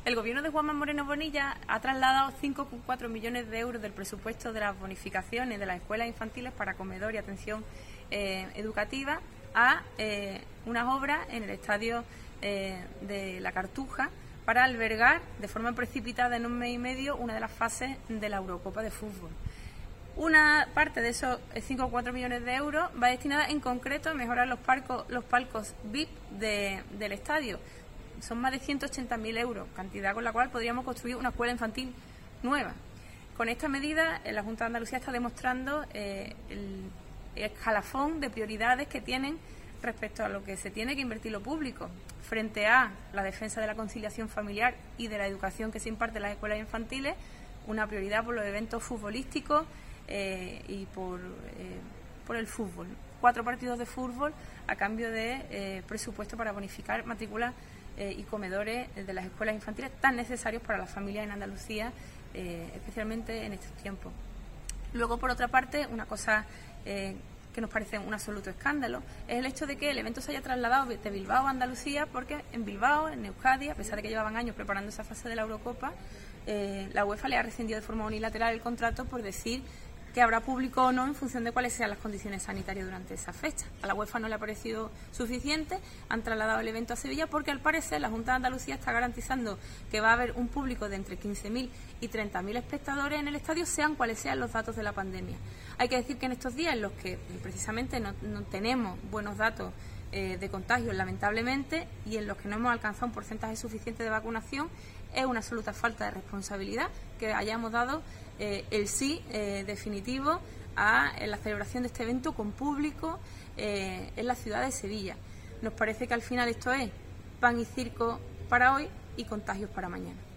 El Gobierno de Juanma Moreno Bonilla ha trasladado 5,4 millones de euros del presupuesto de las bonificaciones de las escuelas infantiles para comedor y atención educativa a unas obras en el estadio de La Cartuja para albergar de forma precipitada en un mes y medio una de las fases de la Eurocopa de fútbol. Una parte de esos 5,4 millones de euros va destinada en concreto a mejorar los palcos VIP del estadio. Son más de 180.000 euros, cantidad con la cual podríamos construir una escuela infantil nueva. Con esta medida, la Junta de Andalucía está demostrando el escalafón de prioridades que tienen respecto a lo que se tiene que invertir lo público, frente a la defensa de la conciliación familiar y de la educación que se imparte en las escuelas infantiles, una prioridad por los eventos futbolísticos y por el fútbol. 4 partidos de fútbol a cambio de presupuesto para bonificar matrículas y comedores de las escuelas infantiles tan necesarios para las familias en Andalucía, especialmente en estos tiempos. Luego, por otra parte, una cosa que nos parece un absoluto escándalo es el hecho de que el evento se haya trasladado de Bilbao a Andalucía, porque en Bilbao, en Euskadi, a pesar de que llevaban años preparando esa fase de la Eurocopa, la UEFA le ha rescindido de forma unilateral el contrato por decir que habrá público o no en función de cuáles sean las condiciones sanitarias durante esa fecha. A la UEFA no le ha parecido suficiente, han trasladado el evento a Sevilla porque al parecer la Junta de Andalucía está garantizando que va a haber un público de entre 15.000 y 30.000 espectadores en el estadio, sean cuales sean los datos de la pandemia. Hay que decir que en estos días en los que precisamente no tenemos buenos datos de contagios, lamentablemente, y en los que no hemos alcanzado un porcentaje suficiente de vacunación, es una absoluta falta de responsabilidad que hayamos dado el sí definitivo a la celebración de este evento con público en la ciudad de Sevilla. Nos parece que al final esto es pan y circo para hoy y contagios para mañana.